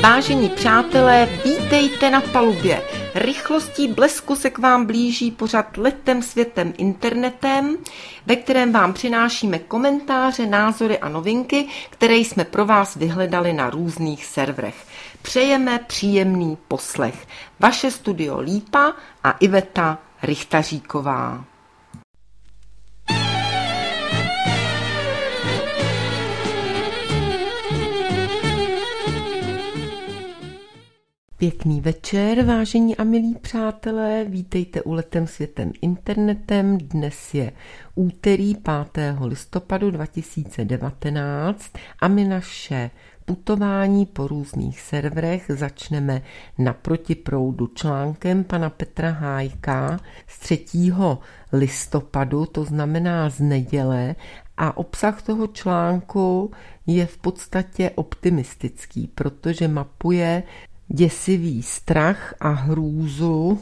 Vážení přátelé, vítejte na palubě. Rychlostí blesku se k vám blíží pořad Letem světem internetem, ve kterém vám přinášíme komentáře, názory a novinky, které jsme pro vás vyhledali na různých serverech. Přejeme příjemný poslech. Vaše studio Lípa a Iveta Richtaříková. Pěkný večer, vážení a milí přátelé, vítejte u Letem světem internetem. Dnes je úterý 5. listopadu 2019 a my naše putování po různých serverech začneme na protiproudu článkem pana Petra Hájka z 3. listopadu, to znamená z neděle, a obsah toho článku je v podstatě optimistický, protože mapuje děsivý strach a hrůzu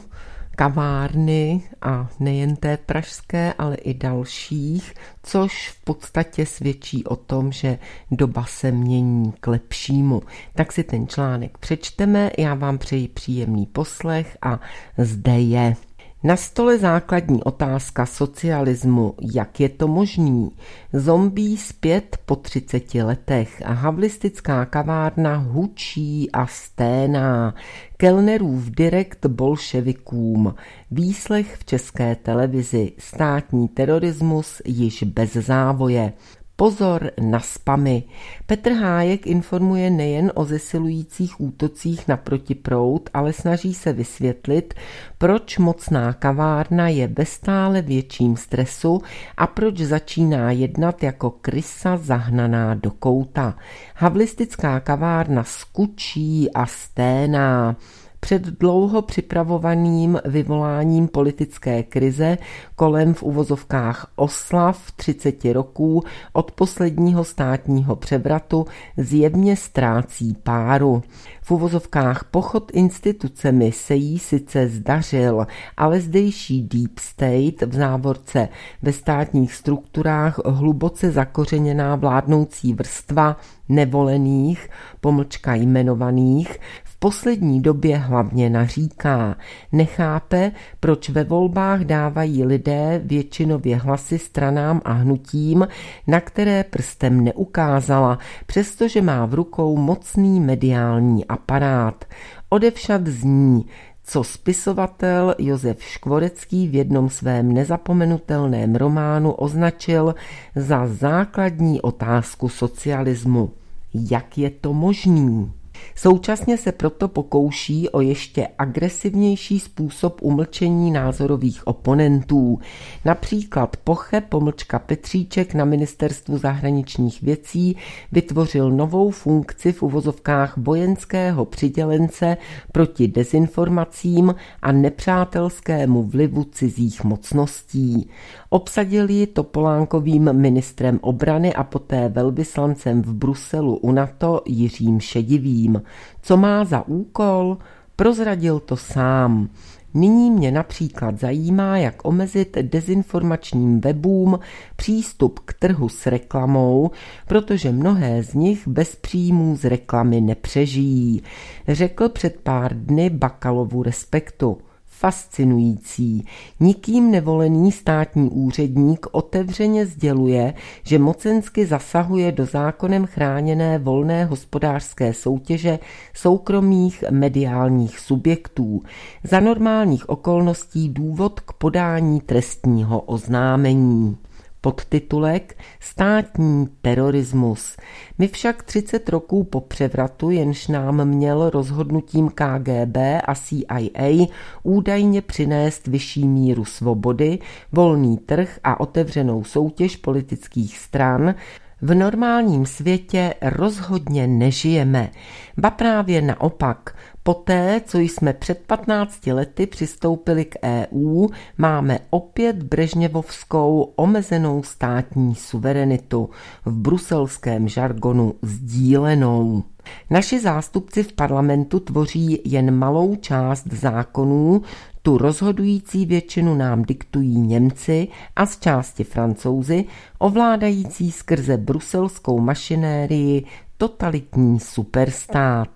kavárny a nejen té pražské, ale i dalších, což v podstatě svědčí o tom, že doba se mění k lepšímu. Tak si ten článek přečteme, já vám přeji příjemný poslech a zde je. Na stole základní otázka socialismu, jak je to možný? Zombí zpět po 30 letech a havlistická kavárna hučí a sténá. Kellnerův direkt bolševikům. Výslech v České televizi. Státní terorismus již bez závoje. Pozor na spamy. Petr Hájek informuje nejen o zesilujících útocích na protiproud, ale snaží se vysvětlit, proč mocná kavárna je ve stále větším stresu a proč začíná jednat jako krysa zahnaná do kouta. Havlistická kavárna skučí a sténá. Před dlouho připravovaným vyvoláním politické krize kolem v uvozovkách oslav 30 roků od posledního státního převratu zjevně ztrácí páru. V uvozovkách pochod institucemi se jí sice zdařil, ale zdejší deep state v závorce ve státních strukturách hluboce zakořeněná vládnoucí vrstva nevolených, pomlčka jmenovaných, v poslední době hlavně naříká. Nechápe, proč ve volbách dávají lidé většinově hlasy stranám a hnutím, na které prstem neukázala, přestože má v rukou mocný mediální aparát. Odevšad zní, co spisovatel Josef Škvorecký v jednom svém nezapomenutelném románu označil za základní otázku socialismu. Jak je to možný? Současně se proto pokouší o ještě agresivnější způsob umlčení názorových oponentů. Například Poche pomlčka Petříček na ministerstvu zahraničních věcí vytvořil novou funkci v uvozovkách vojenského přidělence proti dezinformacím a nepřátelskému vlivu cizích mocností. Obsadil ji Topolánkovým ministrem obrany a poté velvyslancem v Bruselu u NATO Jiřím Šedivým. Co má za úkol? Prozradil to sám. Nyní mě například zajímá, jak omezit dezinformačním webům přístup k trhu s reklamou, protože mnohé z nich bez příjmů z reklamy nepřežijí, řekl před pár dny Bakalovu Respektu. Fascinující. Nikým nevolený státní úředník otevřeně sděluje, že mocensky zasahuje do zákonem chráněné volné hospodářské soutěže soukromých mediálních subjektů. Za normálních okolností důvod k podání trestního oznámení. Podtitulek Státní terorismus. My však 30 roků po převratu, jenž nám měl rozhodnutím KGB a CIA údajně přinést vyšší míru svobody, volný trh a otevřenou soutěž politických stran, v normálním světě rozhodně nežijeme. Ba právě naopak, poté, co jsme před 15 lety přistoupili k EU, máme opět brežněvovskou omezenou státní suverenitu, v bruselském žargonu sdílenou. Naši zástupci v parlamentu tvoří jen malou část zákonů, tu rozhodující většinu nám diktují Němci a z části Francouzi, ovládající skrze bruselskou mašinérii totalitní superstát.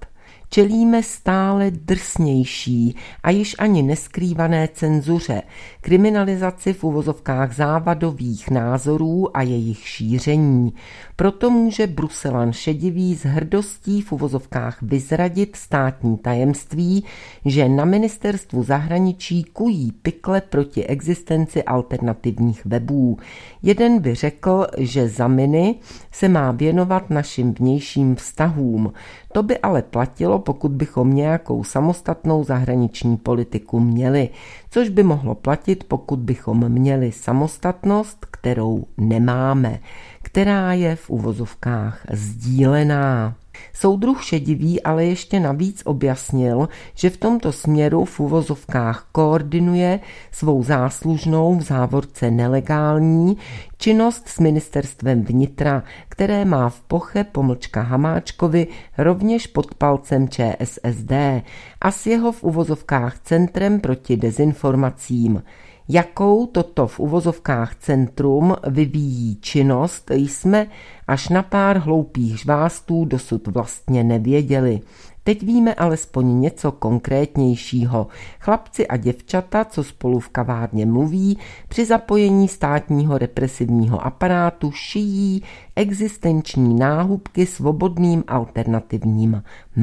Čelíme stále drsnější a již ani neskrývané cenzuře, kriminalizaci v uvozovkách závadových názorů a jejich šíření. Proto může Bruselan šedivý s hrdostí v uvozovkách vyzradit státní tajemství, že na ministerstvu zahraničí kují pikle proti existenci alternativních webů. Jeden by řekl, že za miny se má věnovat našim vnějším vztahům. To by ale platilo, pokud bychom nějakou samostatnou zahraniční politiku měli, což by mohlo platit, pokud bychom měli samostatnost, kterou nemáme, která je v uvozovkách sdílená. Soudruh šedivý ale ještě navíc objasnil, že v tomto směru v uvozovkách koordinuje svou záslužnou v závorce nelegální činnost s ministerstvem vnitra, které má v Poche Hamáčkovi rovněž pod palcem ČSSD a s jeho v uvozovkách centrem proti dezinformacím. Jakou toto v uvozovkách centrum vyvíjí činnost, jsme až na pár hloupých žvástů dosud vlastně nevěděli. Teď víme alespoň něco konkrétnějšího. Chlapci a děvčata, co spolu v kavárně mluví, při zapojení státního represivního aparátu šijí existenční náhubky svobodným alternativním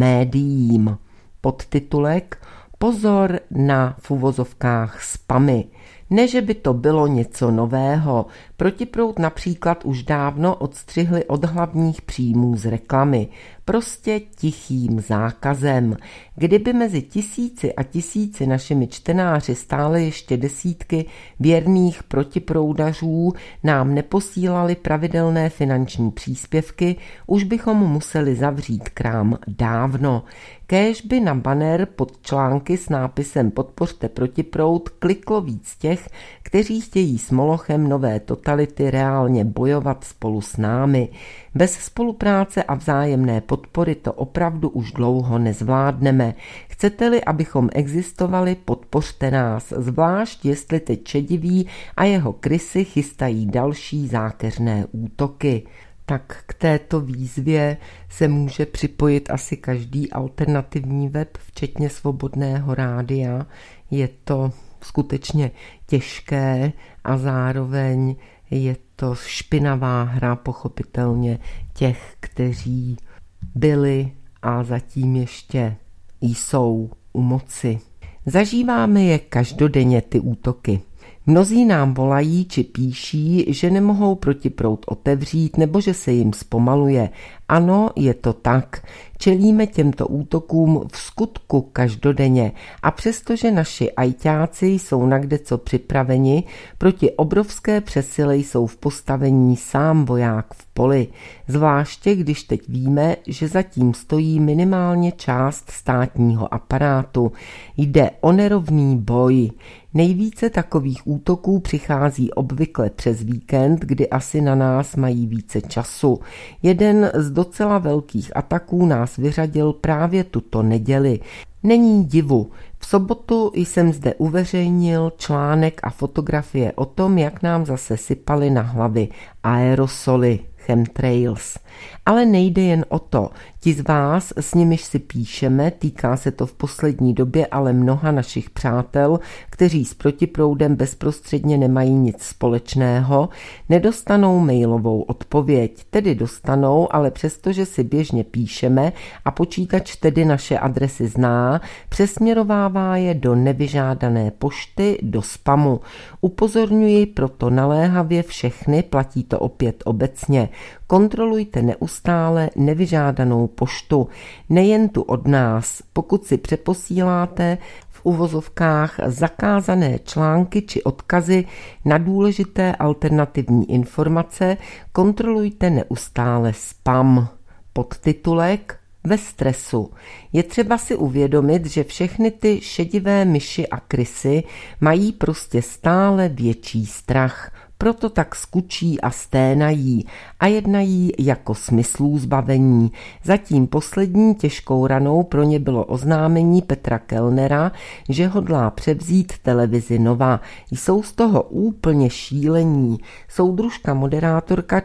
médiím. Podtitulek Pozor na v uvozovkách spamy. Ne, že by to bylo něco nového. Protiproud například už dávno odstřihli od hlavních příjmů z reklamy. Prostě tichým zákazem. Kdyby mezi tisíci a tisíci našimi čtenáři stále ještě desítky věrných protiproudařů nám neposílali pravidelné finanční příspěvky, už bychom museli zavřít krám dávno. Kéž by na banner pod články s nápisem Podpořte protiproud kliklo víc těch, kteří chtějí s Molochem nové totality reálně bojovat spolu s námi. Bez spolupráce a vzájemné podpory to opravdu už dlouho nezvládneme. Chcete-li, abychom existovali, podpořte nás, zvlášť jestli teď šedivý a jeho krysy chystají další zákeřné útoky. Tak k této výzvě se může připojit asi každý alternativní web, včetně Svobodného rádia. Je to skutečně těžké a zároveň je to špinavá hra pochopitelně těch, kteří byli a zatím ještě jsou u moci. Zažíváme je každodenně ty útoky. Mnozí nám volají či píší, že nemohou protiproud otevřít nebo že se jim zpomaluje. Ano, je to tak. Čelíme těmto útokům v skutku každodenně a přestože naši ajťáci jsou nakdeco připraveni, proti obrovské přesile jsou v postavení sám voják v poli. Zvláště když teď víme, že zatím stojí minimálně část státního aparátu. Jde o nerovný boj. Nejvíce takových útoků přichází obvykle přes víkend, kdy asi na nás mají více času. Jeden z docela velkých ataků nás vyřadil právě tuto neděli. Není divu. V sobotu jsem zde uveřejnil článek a fotografie o tom, jak nám zase sypaly na hlavy aerosoly, chemtrails. Ale nejde jen o to. Ti z vás, s nimiž si píšeme, týká se to v poslední době ale mnoha našich přátel, kteří s protiproudem bezprostředně nemají nic společného, nedostanou mailovou odpověď. Tedy dostanou, ale přestože si běžně píšeme a počítač tedy naše adresy zná, přesměrovává je do nevyžádané pošty, do spamu. Upozorňuji proto naléhavě všechny, platí to opět obecně. Kontrolujte neustále nevyžádanou poštu, nejen tu od nás. Pokud si přeposíláte v uvozovkách zakázané články či odkazy na důležité alternativní informace, kontrolujte neustále spam. Podtitulek Ve stresu. Je třeba si uvědomit, že všechny ty šedivé myši a krysy mají prostě stále větší strach. proto tak skučí a sténají a jednají jako smyslů zbavení. Zatím poslední těžkou ranou pro ně bylo oznámení Petra Kellnera, že hodlá převzít televizi Nova. Jsou z toho úplně šílení. Soudružka moderátorka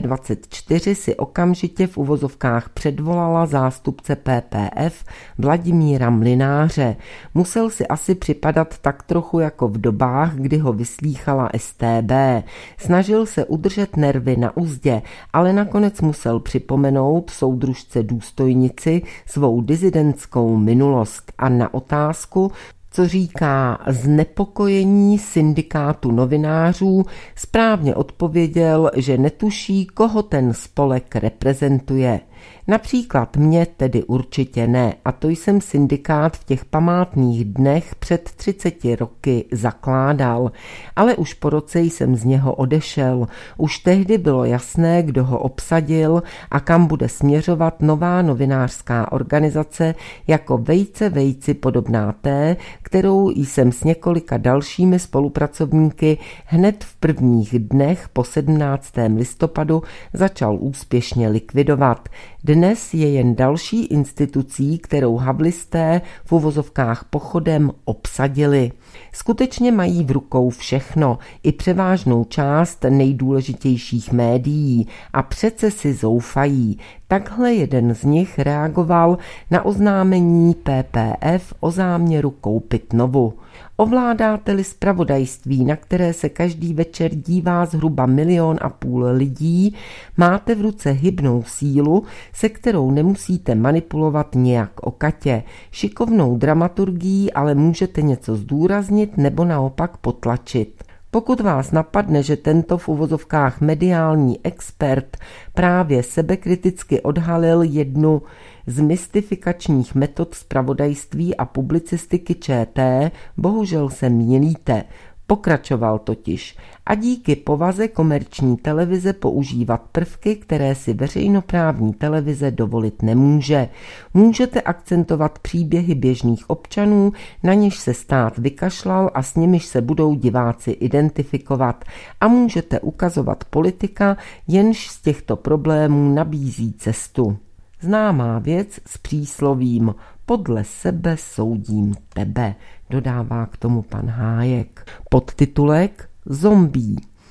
ČT24 si okamžitě v uvozovkách předvolala zástupce PPF Vladimíra Mlynáře. Musel si asi připadat tak trochu jako v dobách, kdy ho vyslýchala STB. Snažil se udržet nervy na uzdě, ale nakonec musel připomenout soudružce důstojnici svou dizidentskou minulost a na otázku, co říká znepokojení syndikátu novinářů, správně odpověděl, že netuší, koho ten spolek reprezentuje. Například mě tedy určitě ne, a to jsem syndikát v těch památných dnech před 30 roky zakládal, ale už po roce jsem z něho odešel. Už tehdy bylo jasné, kdo ho obsadil a kam bude směřovat nová novinářská organizace jako vejci podobná té, kterou jsem s několika dalšími spolupracovníky hned v prvních dnech po 17. listopadu začal úspěšně likvidovat. Dnes je jen další institucí, kterou havlisté v uvozovkách pochodem obsadili. Skutečně mají v rukou všechno, i převážnou část nejdůležitějších médií a přece si zoufají. Takhle jeden z nich reagoval na oznámení PPF o záměru koupit Novu. Ovládáte-li zpravodajství, na které se každý večer dívá zhruba 1,5 milionu lidí, máte v ruce hybnou sílu, se kterou nemusíte manipulovat nějak okatě. Šikovnou dramaturgií ale můžete něco zdůraznit nebo naopak potlačit. Pokud vás napadne, že tento v uvozovkách mediální expert právě sebekriticky odhalil jednu z mystifikačních metod zpravodajství a publicistiky ČT, bohužel se mýlíte. Pokračoval totiž a díky povaze komerční televize používat prvky, které si veřejnoprávní televize dovolit nemůže. Můžete akcentovat příběhy běžných občanů, na něž se stát vykašlal a s nimiž se budou diváci identifikovat, a můžete ukazovat politika, jenž z těchto problémů nabízí cestu. Známá věc s příslovím podle sebe soudím tebe, dodává k tomu pan Hájek. Podtitulek Zombie.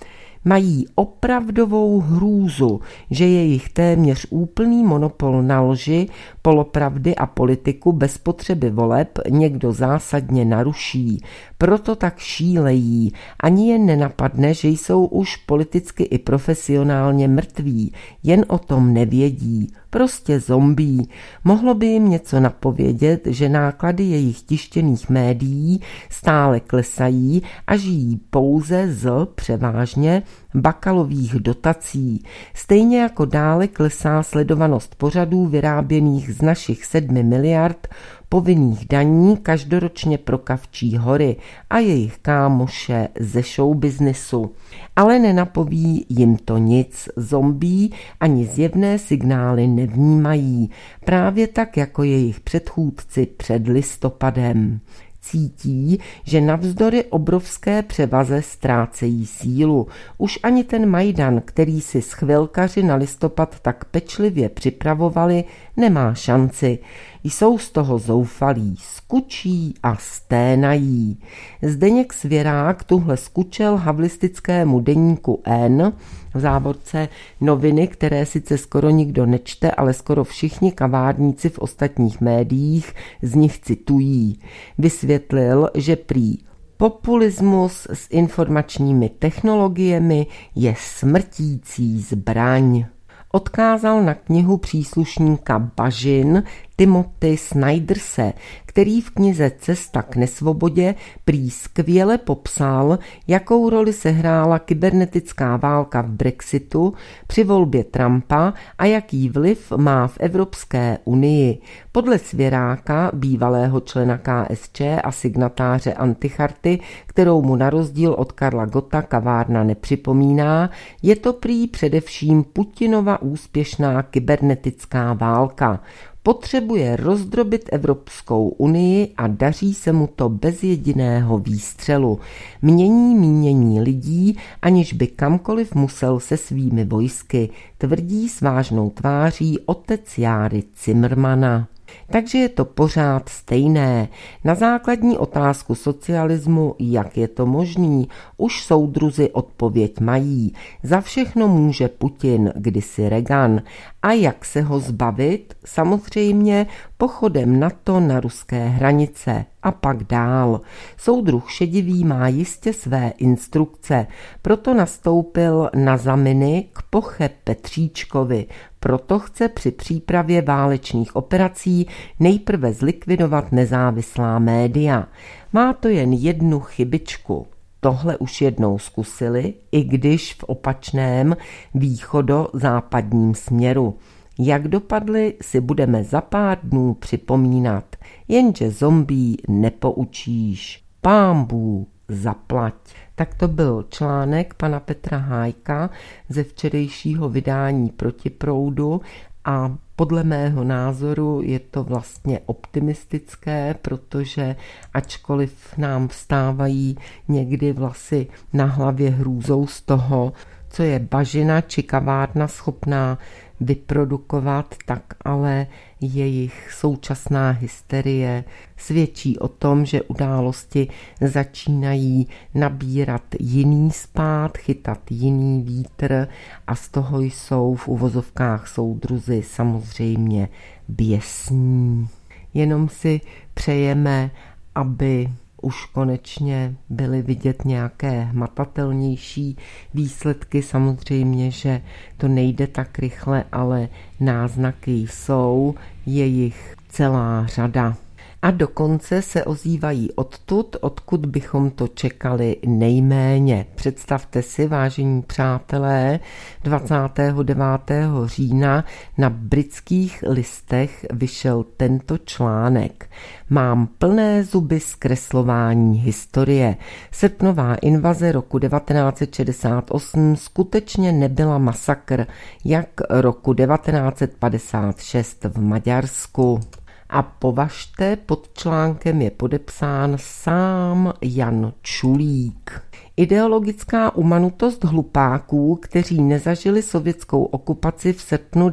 Mají opravdovou hrůzu, že je jich téměř úplný monopol na lži, polopravdy a politiku bez potřeby voleb někdo zásadně naruší. Proto tak šílejí. Ani jen nenapadne, že jsou už politicky i profesionálně mrtví. Jen o tom nevědí. Prostě zombí. Mohlo by jim něco napovědět, že náklady jejich tištěných médií stále klesají a žijí pouze z převážně bakalových dotací. Stejně jako dále klesá sledovanost pořadů vyráběných z našich 7 miliard povinných daní každoročně pro Kavčí hory a jejich kámoše ze showbiznesu. Ale nenapoví jim to nic, zombí ani zjevné signály nevnímají, právě tak jako jejich předchůdci před listopadem. Cítí, že navzdory obrovské převaze ztrácejí sílu. Už ani ten Majdan, který si schvilkaři na listopad tak pečlivě připravovali, nemá šanci. Jsou z toho zoufalí, skučí a sténají. Zdeněk Svěrák tuhle skučel havlistickému deníku N, v závorce noviny, které sice skoro nikdo nečte, ale skoro všichni kavárníci v ostatních médiích z nich citují. Vysvětlil, že prý populismus s informačními technologiemi je smrtící zbraň. Odkázal na knihu příslušníka bažin Timothy Snyderse, který v knize Cesta k nesvobodě prý skvěle popsal, jakou roli sehrála kybernetická válka v Brexitu při volbě Trumpa a jaký vliv má v Evropské unii. Podle Svěráka, bývalého člena KSČ a signatáře Anticharty, kterou mu na rozdíl od Karla Gotta kavárna nepřipomíná, je to prý především Putinova úspěšná kybernetická válka. Potřebuje rozdrobit Evropskou unii a daří se mu to bez jediného výstřelu. Mění mínění lidí, aniž by kamkoliv musel se svými vojsky, tvrdí s vážnou tváří otec Járy Cimrmana. Takže je to pořád stejné. Na základní otázku socialismu, jak je to možný, už soudruzi odpověď mají. Za všechno může Putin, kdysi Reagan. A jak se ho zbavit? Samozřejmě pochodem NATO na ruské hranice a pak dál. Soudruh Šedivý má jistě své instrukce, proto nastoupil na zaminy k Poche Petříčkovi. Proto chce při přípravě válečných operací nejprve zlikvidovat nezávislá média. Má to jen jednu chybičku. Tohle už jednou zkusili, i když v opačném východo-západním směru. Jak dopadly, si budeme za pár dnů připomínat. Jenže zombí nepoučíš. Pánbů zaplať. Tak to byl článek pana Petra Hájka ze včerejšího vydání Protiproudu a podle mého názoru je to vlastně optimistické, protože ačkoliv nám vstávají někdy vlasy na hlavě hrůzou z toho, co je bažina či kavárna schopná vyprodukovat, tak ale jejich současná hysterie svědčí o tom, že události začínají nabírat jiný spád, chytat jiný vítr a z toho jsou v uvozovkách soudruzi samozřejmě běsní. Jenom si přejeme, aby už konečně byly vidět nějaké hmatatelnější výsledky. Samozřejmě, že to nejde tak rychle, ale náznaky jsou, je jich celá řada. A dokonce se ozývají odtud, odkud bychom to čekali nejméně. Představte si, vážení přátelé, 29. října na Britských listech vyšel tento článek. Mám plné zuby zkreslování historie. Srpnová invaze roku 1968 skutečně nebyla masakr, jak roku 1956 v Maďarsku. A považte, pod článkem je podepsán sám Jan Čulík. Ideologická umanutost hlupáků, kteří nezažili sovětskou okupaci v srpnu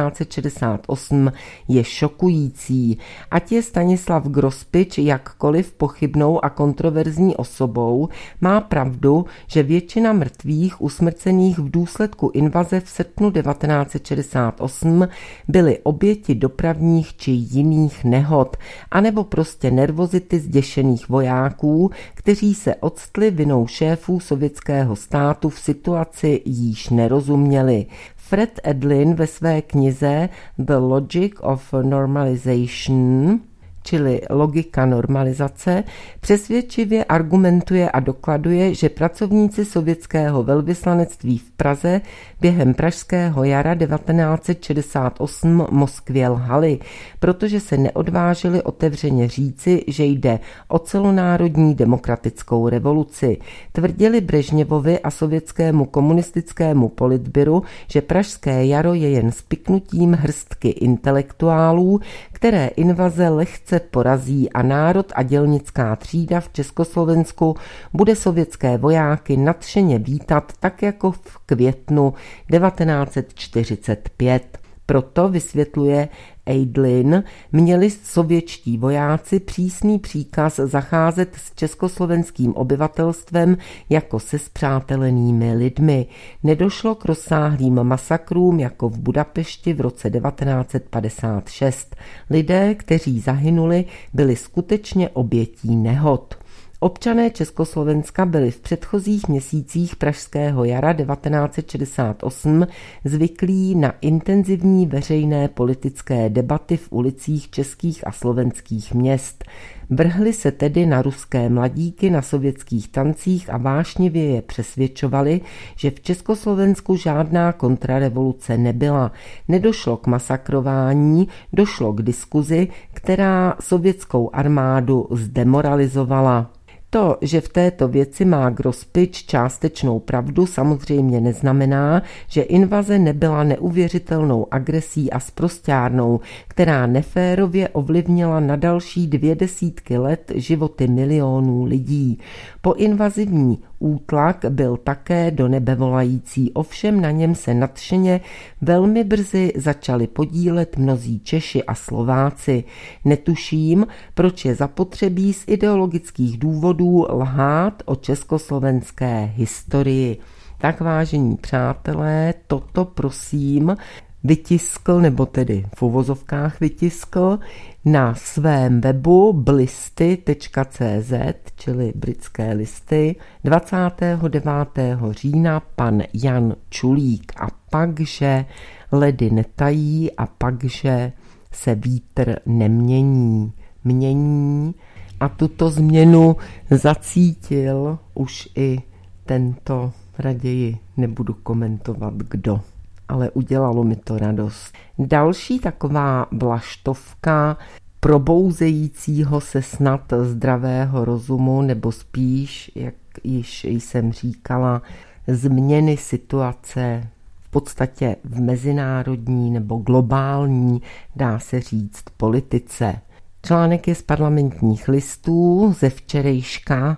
1968, je šokující. Ať je Stanislav Grospič jakkoliv pochybnou a kontroverzní osobou, má pravdu, že většina mrtvých usmrcených v důsledku invaze v srpnu 1968 byly oběti dopravních či jiných nehod, anebo prostě nervozity zděšených vojáků, kteří se octli vinou šéfů sovětského státu v situaci, jíž nerozuměli. Fred Edlin ve své knize The Logic of Normalization, čili logika normalizace, přesvědčivě argumentuje a dokladuje, že pracovníci sovětského velvyslanectví v Praze během pražského jara 1968 Moskvě lhali, protože se neodvážili otevřeně říci, že jde o celonárodní demokratickou revoluci. Tvrdili Brežněvovi a sovětskému komunistickému politbyru, že pražské jaro je jen spiknutím hrstky intelektuálů, které invaze lehce porazí a národ a dělnická třída v Československu bude sovětské vojáky nadšeně vítat tak jako v květnu 1945. Proto, vysvětluje Eidlin, měli sovětští vojáci přísný příkaz zacházet s československým obyvatelstvem jako se spřátelenými lidmi. Nedošlo k rozsáhlým masakrům jako v Budapešti v roce 1956. Lidé, kteří zahynuli, byli skutečně obětí nehod. Občané Československa byli v předchozích měsících pražského jara 1968 zvyklí na intenzivní veřejné politické debaty v ulicích českých a slovenských měst. Vrhli se tedy na ruské mladíky na sovětských tancích a vášnivě je přesvědčovali, že v Československu žádná kontrarevoluce nebyla. Nedošlo k masakrování, došlo k diskuzi, která sovětskou armádu zdemoralizovala. To, že v této věci má Grospič částečnou pravdu, samozřejmě neznamená, že invaze nebyla neuvěřitelnou agresí a sprosťárnou, která neférově ovlivnila na další 20 let životy milionů lidí. Poinvazivní útlak byl také do nebe volající, ovšem na něm se nadšeně velmi brzy začali podílet mnozí Češi a Slováci. Netuším, proč je zapotřebí z ideologických důvodů lhát o československé historii. Tak, vážení přátelé, toto prosím vytiskl, nebo tedy v uvozovkách vytiskl, na svém webu blisty.cz, čili britské listy, 29. října pan Jan Čulík. A pak, že ledy netají a pak, že se vítr nemění. Mění a tuto změnu zacítil už i tento, raději nebudu komentovat kdo, ale udělalo mi to radost. Další taková vlaštovka probouzejícího se snad zdravého rozumu, nebo spíš, jak již jsem říkala, změny situace v podstatě v mezinárodní nebo globální, dá se říct, politice. Článek je z Parlamentních listů ze včerejška,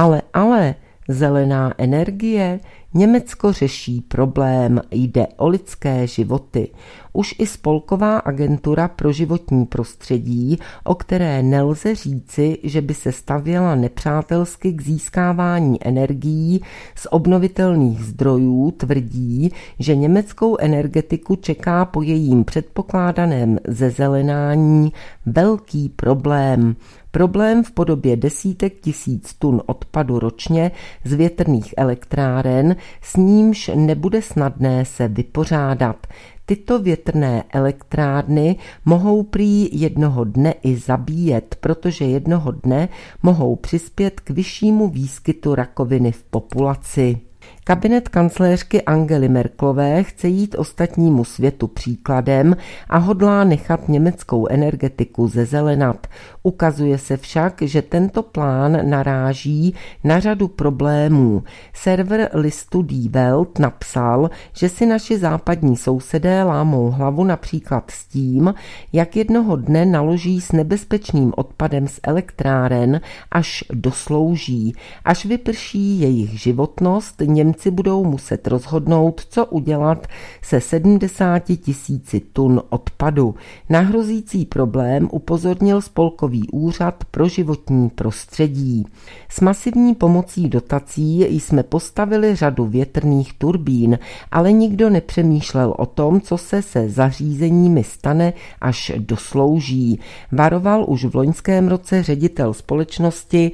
ale zelená energie, Německo řeší problém, jde o lidské životy. Už i Spolková agentura pro životní prostředí, o které nelze říci, že by se stavěla nepřátelsky k získávání energií z obnovitelných zdrojů, tvrdí, že německou energetiku čeká po jejím předpokládaném zezelenání velký problém. Problém v podobě desítek tisíc tun odpadu ročně z větrných elektráren, s nímž nebude snadné se vypořádat. Tyto větrné elektrárny mohou prý jednoho dne i zabíjet, protože jednoho dne mohou přispět k vyššímu výskytu rakoviny v populaci. Kabinet kancléřky Angely Merkelové chce jít ostatnímu světu příkladem a hodlá nechat německou energetiku zezelenat. Ukazuje se však, že tento plán naráží na řadu problémů. Server listu Die Welt napsal, že si naši západní sousedé lámou hlavu například s tím, jak jednoho dne naloží s nebezpečným odpadem z elektráren, až doslouží. Až vyprší jejich životnost, Němci budou muset rozhodnout, co udělat se 70 tisíci tun odpadu. Na hrozící problém upozornil Spolkový úřad pro životní prostředí. S masivní pomocí dotací jsme postavili řadu větrných turbín, ale nikdo nepřemýšlel o tom, co se zařízeními stane, až doslouží. Varoval už v loňském roce ředitel společnosti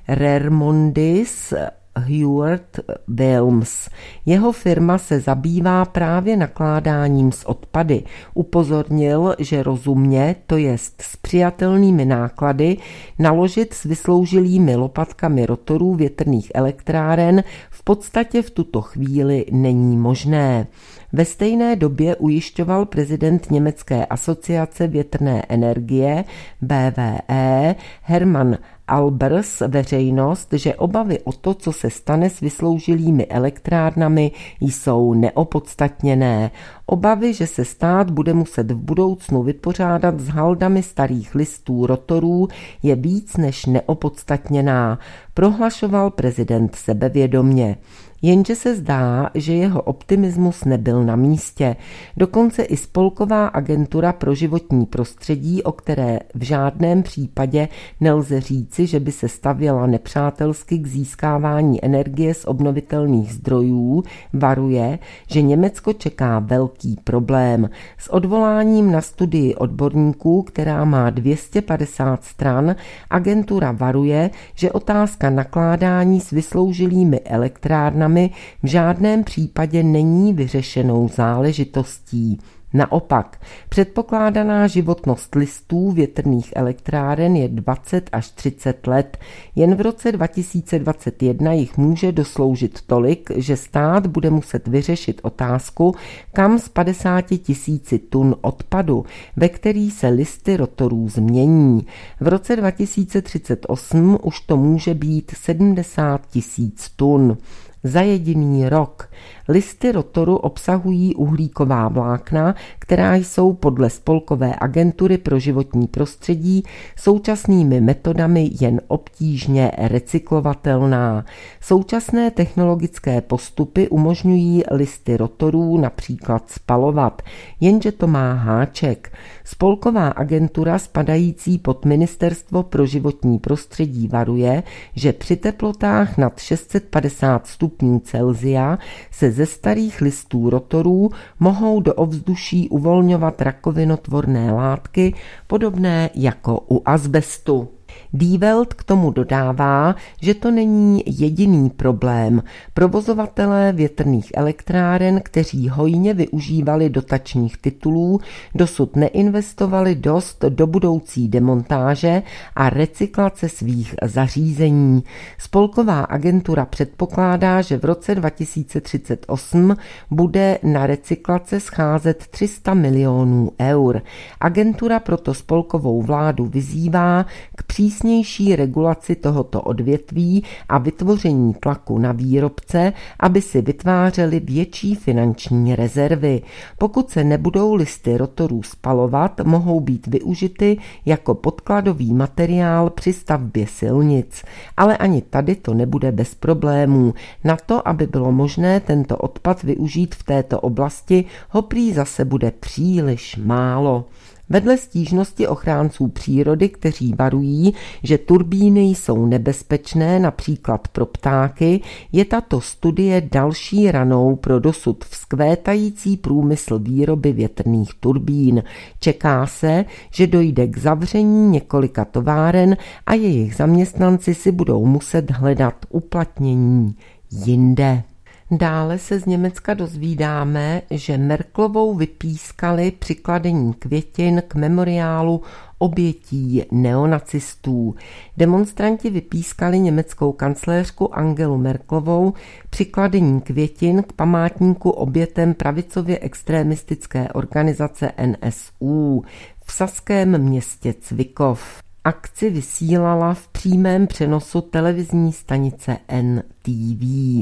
Rermondis Heward Wilms. Jeho firma se zabývá právě nakládáním s odpady. Upozornil, že rozumně, to jest s přijatelnými náklady, naložit s vysloužilými lopatkami rotorů větrných elektráren v podstatě v tuto chvíli není možné. Ve stejné době ujišťoval prezident Německé asociace větrné energie BWE Hermann Albers veřejnost, že obavy o to, co se stane s vysloužilými elektrárnami, jsou neopodstatněné. Obavy, že se stát bude muset v budoucnu vypořádat s haldami starých listů rotorů, je víc než neopodstatněná, prohlašoval prezident sebevědomě. Jenže se zdá, že jeho optimismus nebyl na místě. Dokonce i Spolková agentura pro životní prostředí, o které v žádném případě nelze říci, že by se stavěla nepřátelsky k získávání energie z obnovitelných zdrojů, varuje, že Německo čeká velký problém. S odvoláním na studii odborníků, která má 250 stran, agentura varuje, že otázka nakládání s vysloužilými elektrárnami v žádném případě není vyřešenou záležitostí. Naopak, předpokládaná životnost listů větrných elektráren je 20 až 30 let. Jen v roce 2021 jich může dosloužit tolik, že stát bude muset vyřešit otázku, kam z 50 000 tun odpadu, ve který se listy rotorů změní. V roce 2038 už to může být 70 000 tun. Za jediný rok. Listy rotoru obsahují uhlíková vlákna, která jsou podle Spolkové agentury pro životní prostředí současnými metodami jen obtížně recyklovatelná. Současné technologické postupy umožňují listy rotorů například spalovat, jenže to má háček. Spolková agentura spadající pod Ministerstvo pro životní prostředí varuje, že při teplotách nad 650 stupňů Celsia se ze starých listů rotorů mohou do ovzduší uvolňovat rakovinotvorné látky, podobné jako u azbestu. Die Welt k tomu dodává, že to není jediný problém. Provozovatelé větrných elektráren, kteří hojně využívali dotačních titulů, dosud neinvestovali dost do budoucí demontáže a recyklace svých zařízení. Spolková agentura předpokládá, že v roce 2038 bude na recyklace scházet 300 milionů eur. Agentura proto spolkovou vládu vyzývá k přísnější regulaci tohoto odvětví a vytvoření tlaku na výrobce, aby si vytvářeli větší finanční rezervy. Pokud se nebudou listy rotorů spalovat, mohou být využity jako podkladový materiál při stavbě silnic. Ale ani tady to nebude bez problémů. Na to, aby bylo možné tento odpad využít v této oblasti, ho prý zase bude příliš málo. Vedle stížnosti ochránců přírody, kteří varují, že turbíny jsou nebezpečné například pro ptáky, je tato studie další ranou pro dosud vzkvétající průmysl výroby větrných turbín. Čeká se, že dojde k zavření několika továren a jejich zaměstnanci si budou muset hledat uplatnění jinde. Dále se z Německa dozvídáme, že Merkelovou vypískali při kladení květin k memoriálu obětí neonacistů. Demonstranti vypískali německou kancléřku Angelu Merkelovou při kladení květin k památníku obětem pravicově extremistické organizace NSU v saském městě Cvikov. Akci vysílala v přímém přenosu televizní stanice NTV.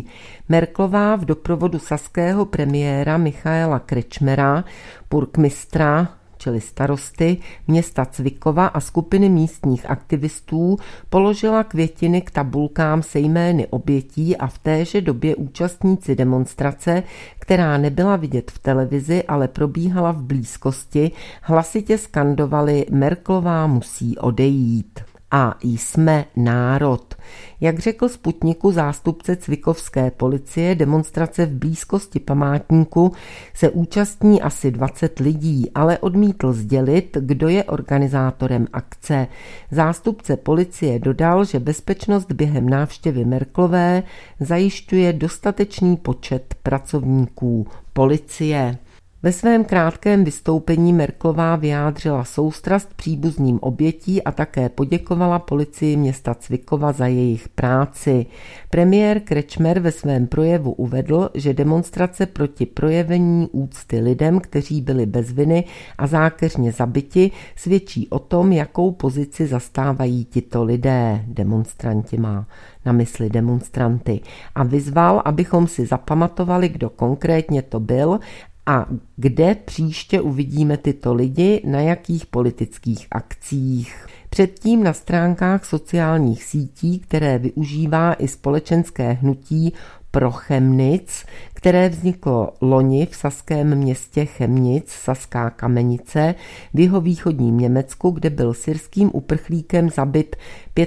Merkelová v doprovodu saského premiéra Michaela Kretschmera, burgmistra, čili starosty města Cvikova a skupiny místních aktivistů položila květiny k tabulkám se jmény obětí a v téže době účastníci demonstrace, která nebyla vidět v televizi, ale probíhala v blízkosti, hlasitě skandovali Merkelová musí odejít. A jsme národ. Jak řekl Sputniku zástupce cvikovské policie, demonstrace v blízkosti památníku se účastní asi 20 lidí, ale odmítl sdělit, kdo je organizátorem akce. Zástupce policie dodal, že bezpečnost během návštěvy Merkelové zajišťuje dostatečný počet pracovníků policie. Ve svém krátkém vystoupení Merkelová vyjádřila soustrast příbuzným obětí a také poděkovala policii města Cvikova za jejich práci. Premiér Kretschmer ve svém projevu uvedl, že demonstrace proti projevení úcty lidem, kteří byli bez viny a zákeřně zabiti, svědčí o tom, jakou pozici zastávají tito lidé. Demonstranti má na mysli demonstranty. A vyzval, abychom si zapamatovali, kdo konkrétně to byl a kde příště uvidíme tyto lidi, na jakých politických akcích. Předtím na stránkách sociálních sítí, které využívá i společenské hnutí Pro Chemnitz, které vzniklo loni v saském městě Chemnitz, Saská Kamenice, v jihovýchodním Německu, kde byl syrským uprchlíkem zabit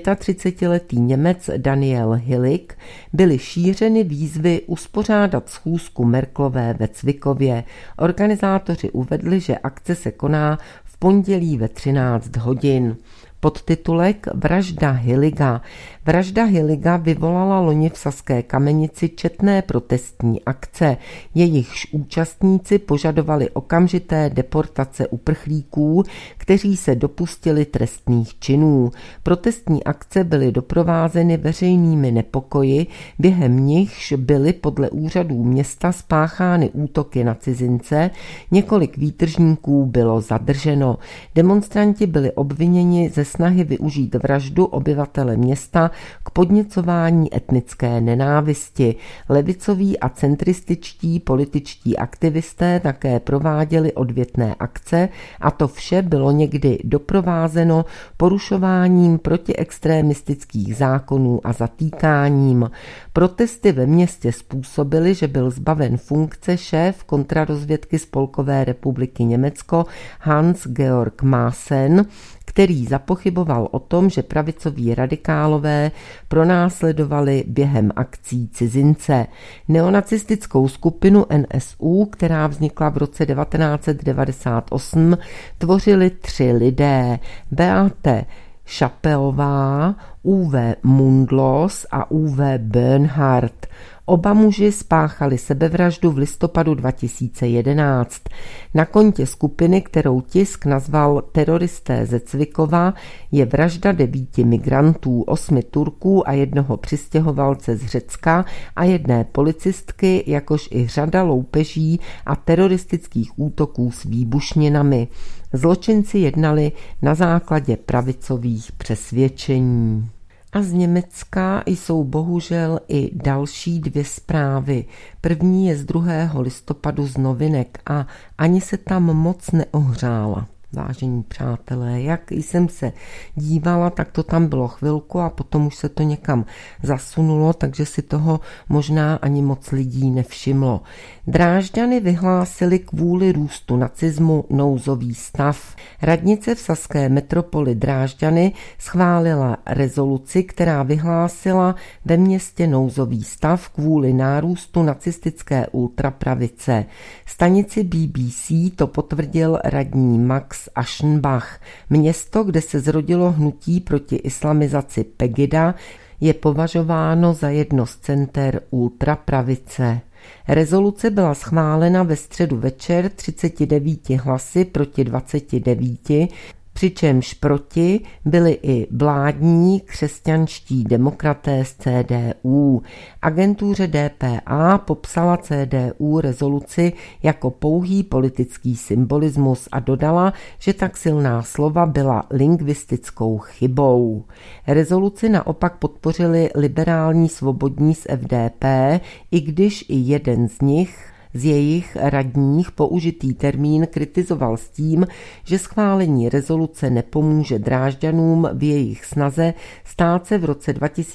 35letý Němec Daniel Hillig, byly šířeny výzvy uspořádat schůzku Merkelové ve Cvikově. Organizátoři uvedli, že akce se koná v pondělí ve 13 hodin. Podtitulek Vražda Hilliga. Vražda Hilliga vyvolala loni v Saské Kamenici četné protestní akce. Jejichž účastníci požadovali okamžité deportace uprchlíků, kteří se dopustili trestných činů. Protestní akce byly doprovázeny veřejnými nepokoji, během nichž byly podle úřadů města spáchány útoky na cizince, několik výtržníků bylo zadrženo. Demonstranti byli obviněni ze snahy využít vraždu obyvatele města k podněcování etnické nenávisti. Levicoví a centrističtí političtí aktivisté také prováděli odvětné akce a to vše bylo někdy doprovázeno porušováním protiextremistických zákonů a zatýkáním. Protesty ve městě způsobily, že byl zbaven funkce šéf kontrarozvědky Spolkové republiky Německo Hans-Georg Maaßen, který zapochyboval o tom, že pravicoví radikálové pronásledovali během akcí cizince. Neonacistickou skupinu NSU, která vznikla v roce 1998, tvořili 3 lidé: Beate Šapeová, Uwe Mundlos a Uwe Bernhard. Oba muži spáchali sebevraždu v listopadu 2011. Na kontě skupiny, kterou tisk nazval Teroristé ze Cvikova, je vražda 9 migrantů, 8 Turků a 1 přistěhovalce z Řecka a 1 policistky, jakož i řada loupeží a teroristických útoků s výbušninami. Zločinci jednali na základě pravicových přesvědčení. A z Německa jsou bohužel i další 2 zprávy. První je z 2. listopadu z Novinek a ani se tam moc neohřála. Vážení přátelé, jak jsem se dívala, tak to tam bylo chvilku a potom už se to někam zasunulo, takže si toho možná ani moc lidí nevšimlo. Drážďany vyhlásili kvůli růstu nacismu nouzový stav. Radnice v saské metropoli Drážďany schválila rezoluci, která vyhlásila ve městě nouzový stav kvůli nárůstu nacistické ultrapravice. Stanici BBC to potvrdil radní Max Aschenbach. Město, kde se zrodilo hnutí proti islamizaci Pegida, je považováno za jedno z center ultrapravice. Rezoluce byla schválena ve středu večer 39 hlasy proti 29, přičemž proti byli i vládní křesťanští demokraté z CDU. Agentuře DPA popsala CDU rezoluci jako pouhý politický symbolismus a dodala, že tak silná slova byla lingvistickou chybou. Rezoluci naopak podpořili liberální svobodní z FDP, i když i jeden z jejich radních použitý termín kritizoval s tím, že schválení rezoluce nepomůže Drážďanům v jejich snaze stát se v roce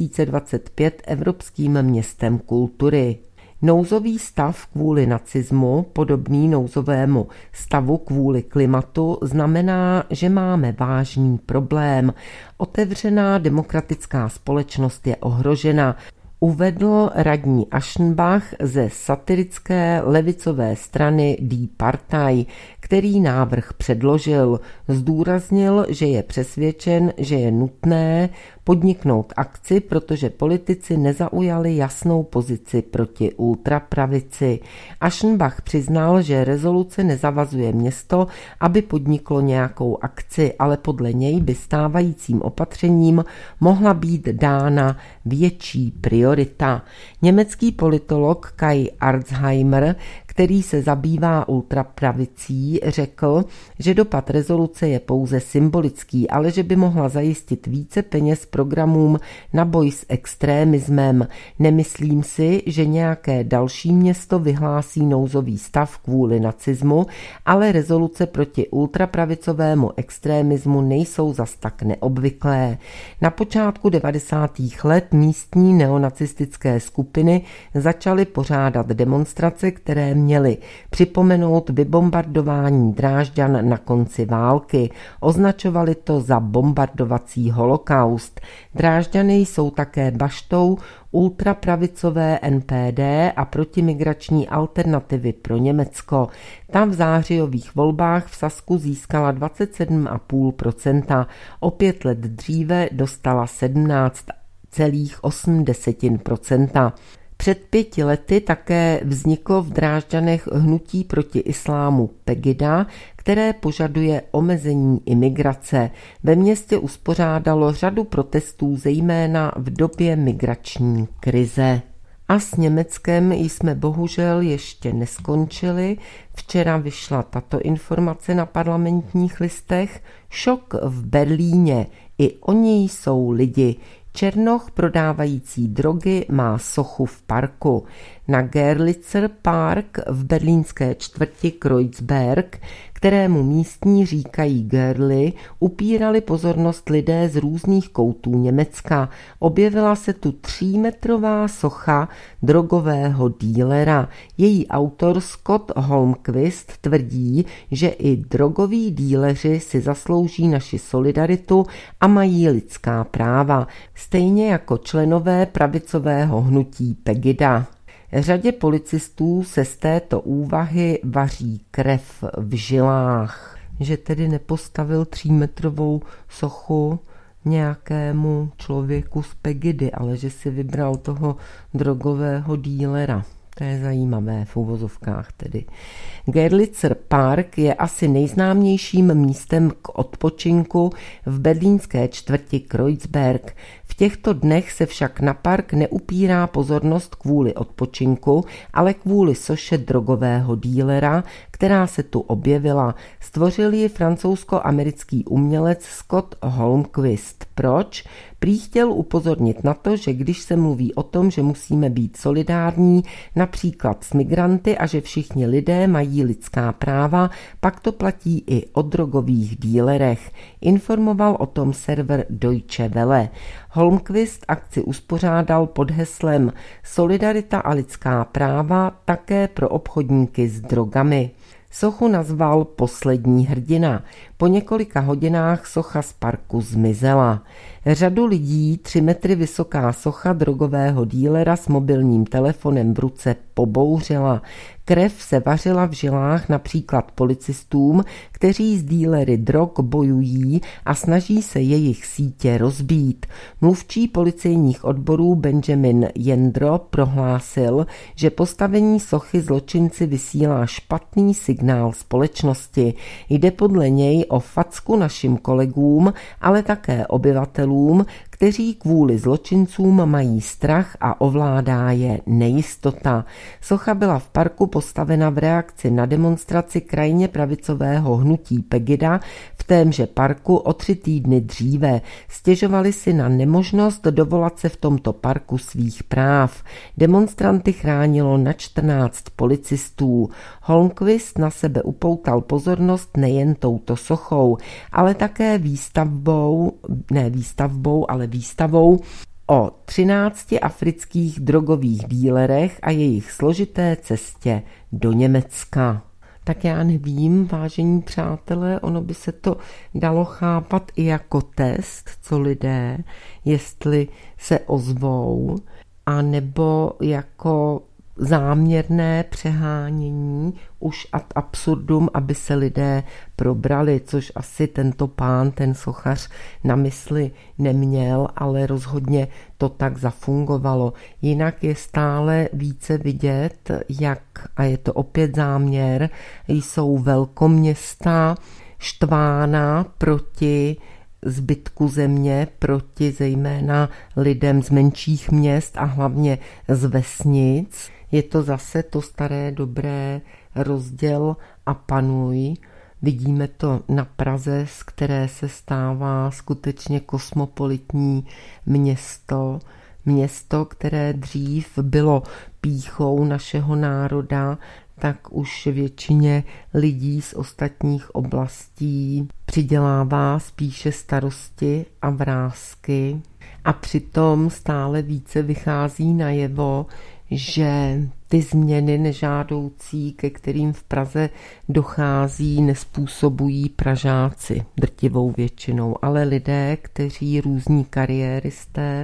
2025 Evropským městem kultury. Nouzový stav kvůli nacismu, podobný nouzovému stavu kvůli klimatu, znamená, že máme vážný problém. Otevřená demokratická společnost je ohrožena, uvedl radní Aschenbach ze satirické levicové strany Die Partei, který návrh předložil. Zdůraznil, že je přesvědčen, že je nutné podniknout akci, protože politici nezaujali jasnou pozici proti ultrapravici. Aschenbach přiznal, že rezoluce nezavazuje město, aby podniklo nějakou akci, ale podle něj by stávajícím opatřením mohla být dána větší priorita. Německý politolog Kai Arnsheimer, který se zabývá ultrapravicí, řekl, že dopad rezoluce je pouze symbolický, ale že by mohla zajistit více peněz programům na boj s extrémismem. Nemyslím si, že nějaké další město vyhlásí nouzový stav kvůli nacismu, ale rezoluce proti ultrapravicovému extrémismu nejsou zas tak neobvyklé. Na počátku 90. let místní neonacistické skupiny začaly pořádat demonstrace, které měly připomenout vybombardování Drážďan na konci války. Označovali to za bombardovací holokaust. Drážďany jsou také baštou ultrapravicové NPD a protimigrační alternativy pro Německo. Ta v zářijových volbách v Sasku získala 27,5%, o 5 let dříve dostala 17,8%. Před 5 lety také vzniklo v Drážďanech hnutí proti islámu Pegida, které požaduje omezení imigrace. Ve městě uspořádalo řadu protestů, zejména v době migrační krize. A s Německem jsme bohužel ještě neskončili. Včera vyšla tato informace na Parlamentních listech. Šok v Berlíně. I oni jsou lidi. Černoch prodávající drogy má sochu v parku. Na Görlitzer Park v berlínské čtvrti Kreuzberg, kterému místní říkají Görli, upírali pozornost lidé z různých koutů Německa. Objevila se tu 3metrová socha drogového dílera. Její autor Scott Holmquist tvrdí, že i drogoví díleři si zaslouží naši solidaritu a mají lidská práva, stejně jako členové pravicového hnutí Pegida. Řadě policistů se z této úvahy vaří krev v žilách, že tedy nepostavil 3metrovou sochu nějakému člověku z Pegidy, ale že si vybral toho drogového dílera. To je zajímavé v uvozovkách tedy. Görlitzer Park je asi nejznámějším místem k odpočinku v berlínské čtvrti Kreuzberg. V těchto dnech se však na park neupírá pozornost kvůli odpočinku, ale kvůli soše drogového dílera, která se tu objevila. Stvořil ji francouzsko-americký umělec Scott Holmquist. Proč? Prý chtěl upozornit na to, že když se mluví o tom, že musíme být solidární například s migranty a že všichni lidé mají lidská práva, pak to platí i o drogových dílerech. Informoval o tom server Deutsche Welle. Holmquist akci uspořádal pod heslem Solidarita a lidská práva také pro obchodníky s drogami. Sochu nazval Poslední hrdina. Po několika hodinách socha z parku zmizela. Řadu lidí 3 metry vysoká socha drogového dílera s mobilním telefonem v ruce pobouřila. Krev se vařila v žilách například policistům, kteří s dílery drog bojují a snaží se jejich sítě rozbít. Mluvčí policejních odborů Benjamin Jendro prohlásil, že postavení sochy zločinci vysílá špatný signál společnosti. Jde podle něj o facku našim kolegům, ale také obyvatelům, kteří kvůli zločincům mají strach a ovládá je nejistota. Socha byla v parku postavena v reakci na demonstraci krajně pravicového hnutí Pegida v témže parku o 3 týdny dříve. Stěžovali si na nemožnost dovolat se v tomto parku svých práv. Demonstranty chránilo na 14 policistů. Holmquist na sebe upoutal pozornost nejen touto sochou, ale také výstavou o 13 afrických drogových dílerech a jejich složité cestě do Německa. Tak já nevím, vážení přátelé, ono by se to dalo chápat i jako test, co lidé, jestli se ozvou, anebo jako záměrné přehánění už ad absurdum, aby se lidé probrali, což asi tento pán, ten sochař na mysli neměl, ale rozhodně to tak zafungovalo. Jinak je stále více vidět, jak, a je to opět záměr, jsou velkoměsta štvána proti zbytku země, proti zejména lidem z menších měst a hlavně z vesnic. Je to zase to staré dobré rozděl a panuj. Vidíme to na Praze, z které se stává skutečně kosmopolitní město. Město, které dřív bylo pýchou našeho národa, tak už většině lidí z ostatních oblastí přidělává spíše starosti a vrásky. A přitom stále více vychází najevo, že ty změny nežádoucí, ke kterým v Praze dochází, nespůsobují Pražáci drtivou většinou, ale lidé, kteří různí kariéristé,